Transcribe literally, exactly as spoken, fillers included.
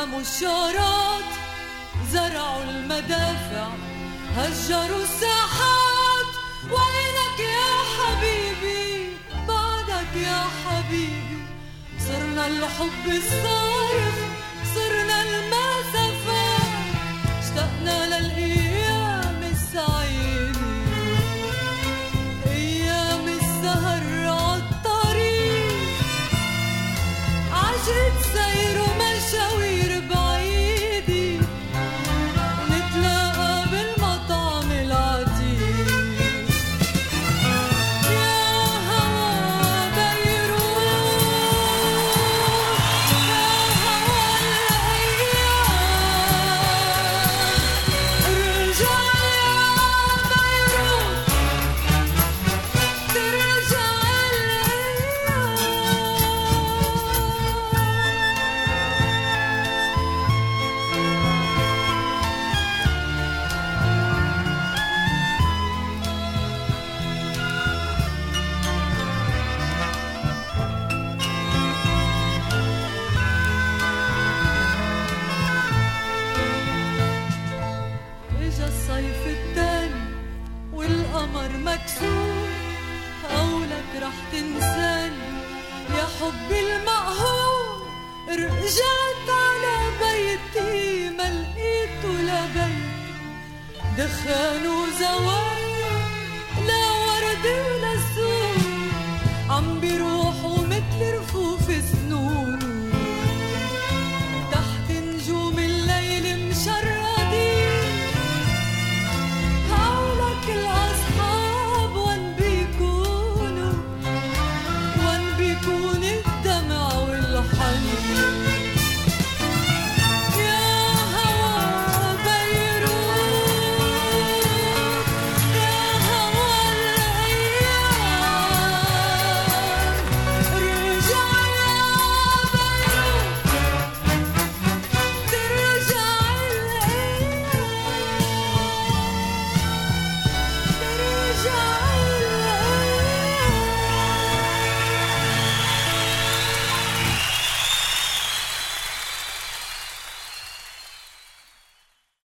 رسموا الشارات، زرعوا المدافع، هجروا الساحات. وينك يا حبيبي بعدك يا حبيبي؟ صرنا الحب الصارخ، صرنا المسافات، اشتقنا للأيام السعيدة، أيام السهر عالطريق، عجرة سير ومشاوير بعيدة، ونتلاقى بالمطعم العتيق. يا هوا بيروت، يا هوا الأيام، ارجع يا بيروت، ترجع الأيام. إجا الصيف التاني والقمر مكسور، قولك رح تنساني يا حبي المقهور. رجعت على بيتي ما لقيته لبيتي، دخان وزوال